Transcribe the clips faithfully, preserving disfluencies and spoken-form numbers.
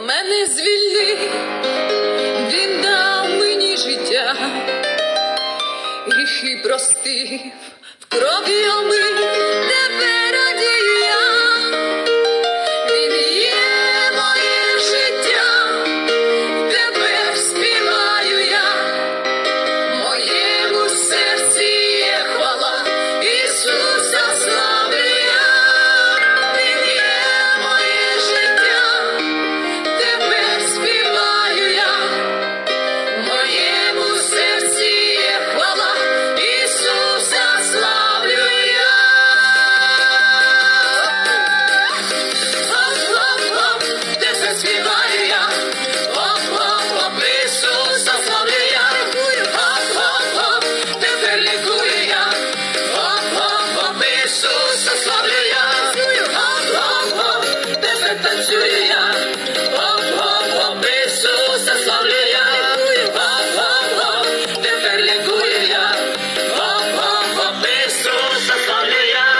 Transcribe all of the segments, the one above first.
мене звільнив, він дав мені життя, гріхи простив, в крові омив, тепер радію я. Він є моє життя, тепер співаю я, в моєму серці є хвала, Ісуса славлю я. Він є моє життя, тепер співаю я, в моєму серці є хвала, Ісуса славлю я. Оп-оп-оп, тепер співаю я, оп-оп-оп, Ісуса славлю я. Оп-оп-оп, тепер лікую я, оп-оп-оп, Ісуса славлю я. Оп-оп-оп, тепер танцюю я, оп-оп-оп, Ісуса славлю я. Оп-оп-оп, тепер лікую я, оп-оп-оп, Ісуса славлю я.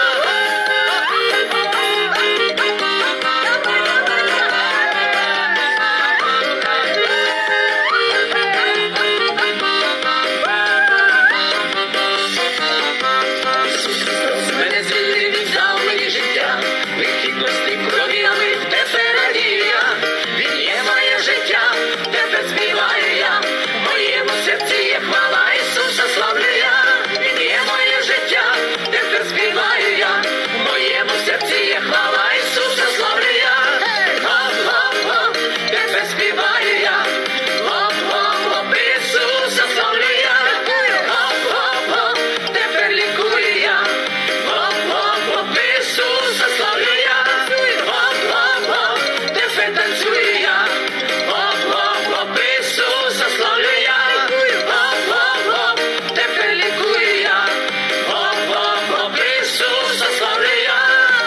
Мене звільнив, він дав мені життя, вихід простий, крові омив, тепер радію я. Він є моє життя, тепер співаю я, в моєму серці є хвала, Ісуса славлю я. Він є моє життя, тепер співаю я, в моєму серці є хвала, Ісуса славлю я. Оп-оп-оп, тепер співаю я, оп-оп-оп, Ісуса славлю я. Оп-оп-оп, тепер лікую я, оп-оп-оп, Ісуса славлю я. Оп-оп-оп, тепер танцюю я, оп-оп-оп, Ісуса славлю я. Оп-оп-оп, тепер лікую я, оп-оп-оп, Ісуса славлю я.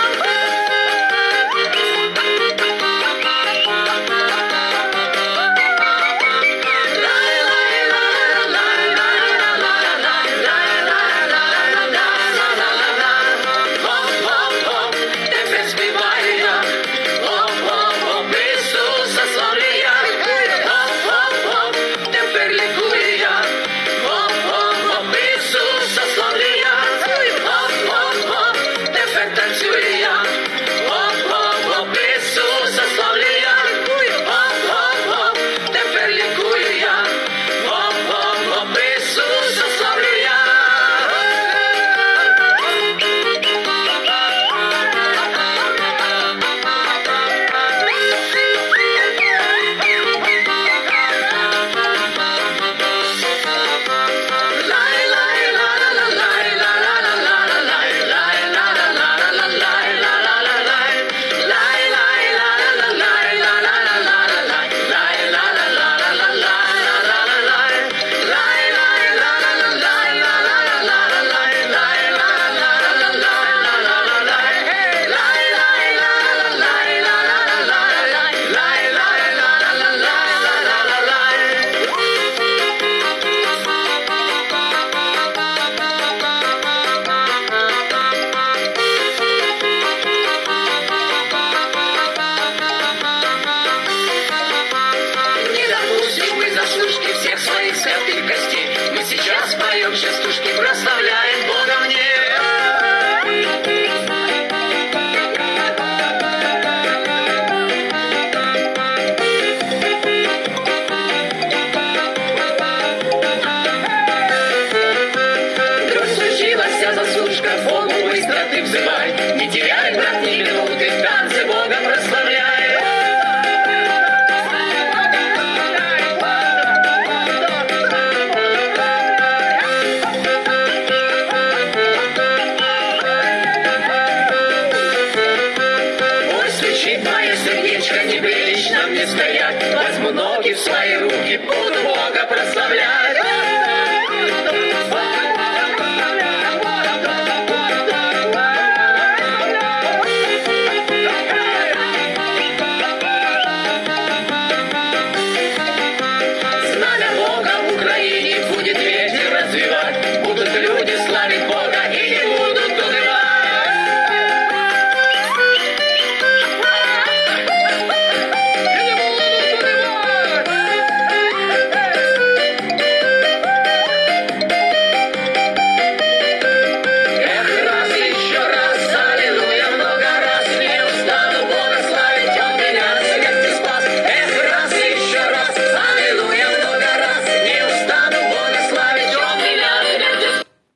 Оп-оп-оп, тепер співаю я, оп-оп-оп, Ісуса славлю я. Оп-оп-оп, тепер лікую я, оп-оп-оп, Ісуса славлю я. Оп-оп-оп, тепер танцюю я, оп-оп-оп, Ісуса славлю я. Оп-оп-оп, тепер лікую я, оп-оп-оп, Ісуса славлю я. Не допустим мы заслужки всех своих святых гостей. Мы сейчас поем частушки, прославляем Бога в небе. Вдруг случилась вся заслужка, Богу быстро ты взывай. Не теряй, брат, ни минуты, в танце Бога прославляй. Ой, стучит мое сердечко, неприлично мне стоять. Возьму ноги в свои руки, буду Бога прославлять.